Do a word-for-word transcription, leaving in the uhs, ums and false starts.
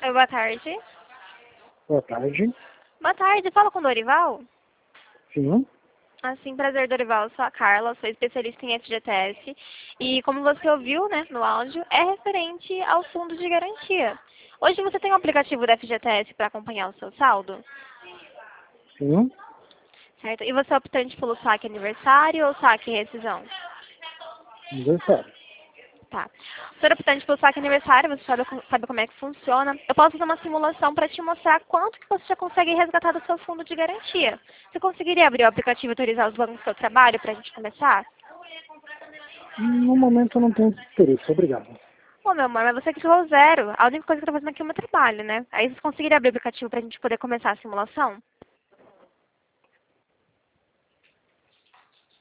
Oi, boa tarde. Boa tarde. Boa tarde, fala com o Dorival? Sim. Assim, prazer, Dorival. Eu sou a Carla, sou especialista em F G T S. E como você ouviu, né, no áudio, é referente ao fundo de garantia. Hoje você tem um aplicativo da F G T S para acompanhar o seu saldo? Sim. Certo? E você é optante pelo saque aniversário ou saque rescisão? Aniversário. Tá. Se for optante pelo saque aniversário, você sabe, sabe como é que funciona. Eu posso fazer uma simulação para te mostrar quanto que você já consegue resgatar do seu fundo de garantia. Você conseguiria abrir o aplicativo e autorizar os bancos do seu trabalho para a gente começar? No momento eu não tenho interesse, obrigado. Pô, meu amor, mas você criou zero. A única coisa que eu tô fazendo aqui é o meu trabalho, né? Aí vocês conseguiriam abrir o aplicativo para a gente poder começar a simulação?